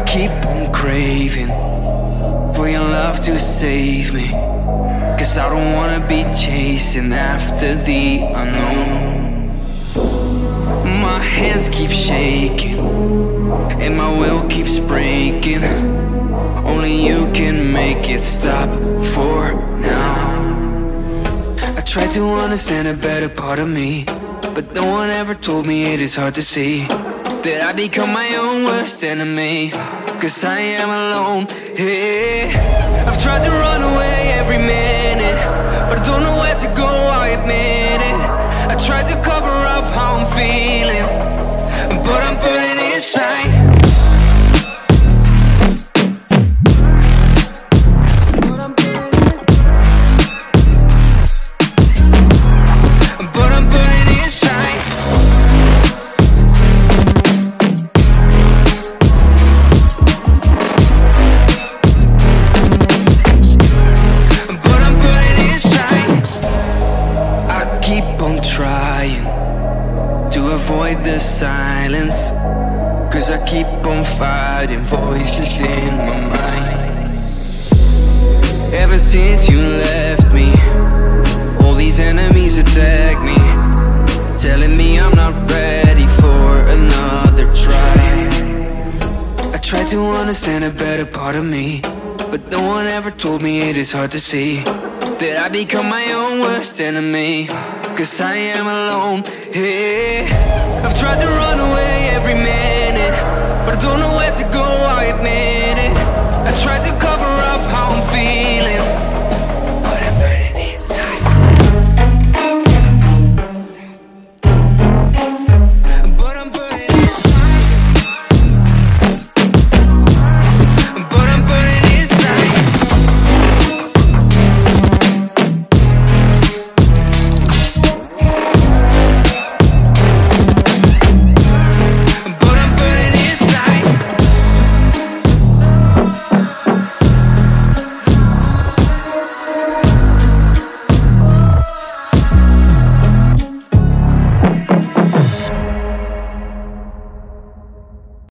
keep on craving for your love to save me, 'cause I don't wanna be chasing after the unknown. My hands keep shaking and my will keeps breaking. Only you can make it stop for now. I tried to understand a better part of me, but no one ever told me it is hard to see that I become my own worst enemy, 'cause I am alone. Hey, I've tried to run away every minute, but I don't know where to go, I admit it. I tried to cover up how I'm feeling, but I'm burning inside. Trying to avoid the silence, 'cause I keep on fighting voices in my mind. Ever since you left me, all these enemies attack me, telling me I'm not ready for another try. I tried to understand a better part of me, but no one ever told me it is hard to see that I become my own worst enemy, 'cause I am alone. Hey, I've tried to run away